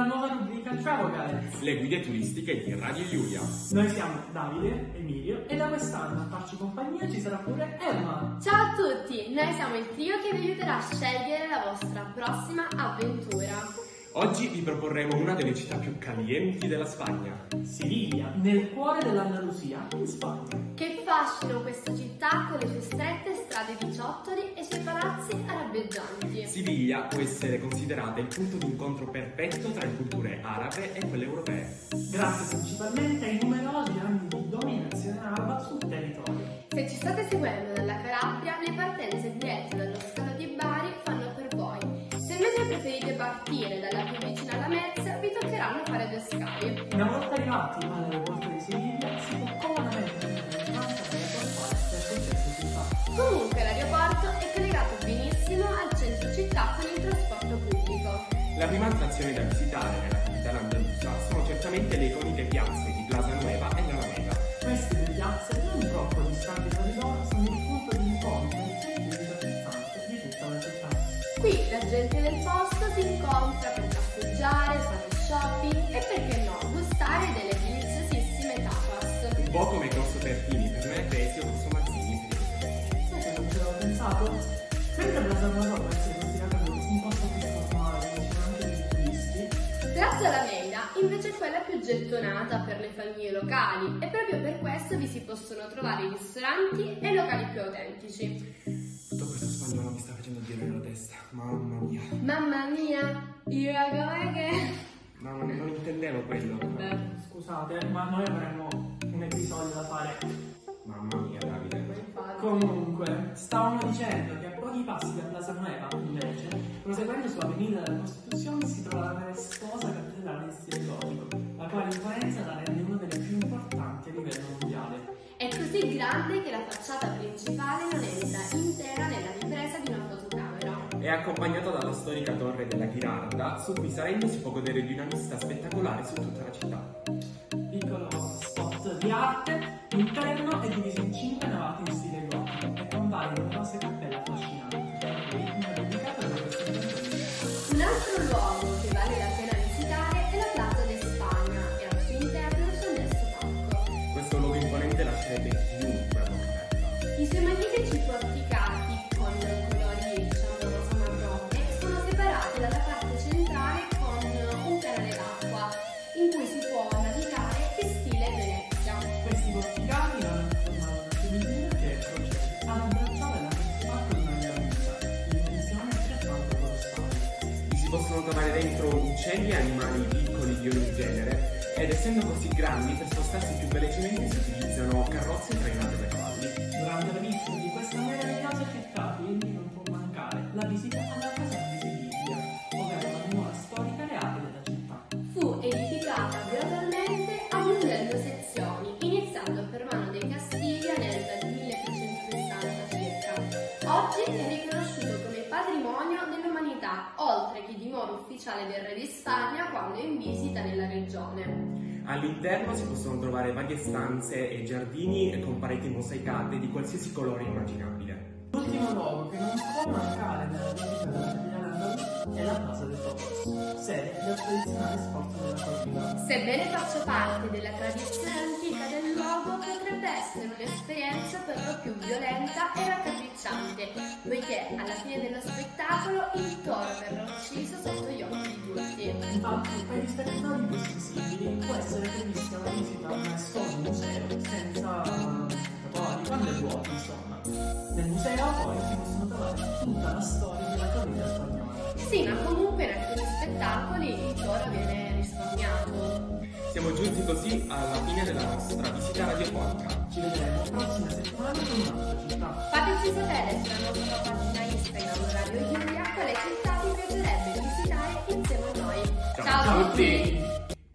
una nuova rubrica Travel Guides. Le guide turistiche di Radio Giulia. Noi siamo Davide, Emilio e da quest'anno a farci compagnia ci sarà pure Emma. Ciao a tutti, noi siamo il trio che vi aiuterà a scegliere la vostra prossima avventura. Oggi vi proporremo una delle città più calienti della Spagna. Siviglia, nel cuore dell'Andalusia, in Spagna. Che fascino questa città con le sue strette strade di ciottoli e i suoi palazzi arabeggianti. Siviglia può essere considerata il punto di incontro perfetto tra le culture arabe e quelle europee. Grazie principalmente ai numerosi anni di dominazione araba sul territorio. Se ci state seguendo dalla Calabria, le partenze dirette dallo scalo di Bari fanno per voi. Se invece preferite partire dalla più vicina alla Mezza, vi toccheranno fare 2 scali. Una volta arrivati all'aeroporto di Siviglia si può comodamente prendere in mano per concetto città. Comunque l'aeroporto è collegato benissimo al centro città con il trasporto pubblico. La prima attrazione da visitare nella capitale andalusa sono certamente le iconiche piazze di Plaza Nueva e La Alameda. Queste due piazze, non troppo distanti tra di loro, sono il punto di incontro e il centro interessante di tutta la città. Qui la gente del posto si incontra per passeggiare, fare shopping e perché no, gustare delle deliziosissime tapas. Un po' come Corso Pertini per Menetresi o Corso Mazzini per i Sai che non ci avevo pensato? Mentre Plaza Nuova può essere considerato un posto più formale, vicino anche dei turisti, Piazza Alameda invece è quella più gettonata per le famiglie locali e proprio per questo vi si possono trovare ristoranti e locali più autentici. Tutto questo spagnolo mi sta facendo girare la testa, mamma mia. Mamma mia, io com'è che... No, non intendevo quello. scusate, ma noi avremmo un episodio da fare. Mamma mia, Davide. Comunque, stavamo dicendo che a pochi passi da Plaza Nueva, invece, proseguendo sull'Avenida della Costituzione si trova la maestosa cattedrale in stile gotico, la quale imponenza la rende una delle più importanti a livello mondiale. È così grande che la facciata principale non entra intera nella ripresa di una fotocamera. È accompagnata dalla storica torre della Ghirarda, su cui salendo si può godere di una vista spettacolare su tutta la città. Piccolo spot di arte, l'interno è diviso in 5 navate in stile gotico e con varie numerose cappelle affascinanti, tra cui una dedicata alla Un altro luogo che vale la pena visitare è la Plaza de Spagna e al suo interno c'è un annesso parco. Questo luogo imponente lascerebbe chiunque a bocca aperta. I suoi magnifici porticati con colori rosa marrone sono separati dalla parte centrale con un canale d'acqua in cui si può navigare in stile Venezia. Questi porticati hanno formato una fiumicina che procede ad abbracciare la principale di una gravità, di dimensioni altrettanto colossali. Vi si possono trovare dentro uccelli e animali piccoli di ogni genere, ed essendo così grandi, per spostarsi più velocemente si utilizzano carrozze trainate da cavalli. Durante la visita di questa meravigliosa città, quindi non può mancare la visita alla casa di Siviglia, ovvero la dimora storica reale della città. Fu edificata gradualmente aggiungendo sezioni, iniziando per mano dei Castiglia nel 1360 circa. Oggi è riconosciuto come patrimonio dell'umanità, oltre che dimora ufficiale del re di Spagna quando è in visita nella regione. All'interno si possono trovare varie stanze e giardini con pareti mosaicate di qualsiasi colore immaginabile. L'ultimo luogo che non può mancare nella visita della capitale andalusa è la Plaza de Toros, sede del tradizionale sport della corrida. Sebbene faccia parte della tradizione antica del luogo, potrebbe essere un'esperienza per lo più violenta e raccapricciante, poiché alla fine dello spettacolo il toro verrà ucciso sotto gli occhi di tutti. Infatti, per gli spettatori più sensibili può essere prevista una visita a un maestoso museo senza spettatori, quando è vuoto, insomma. Nel museo poi si possono trovare tutta la storia della corrida spagnola. Sì, ma comunque in alcuni spettacoli il toro viene risparmiato. Siamo giunti così alla fine della nostra visita radiofonica. Ci vedremo la prossima settimana con un'altra città. Fateci sapere sulla nostra pagina Instagram Radio Giulia quale città vi piacerebbe visitare insieme a noi. Ciao a tutti!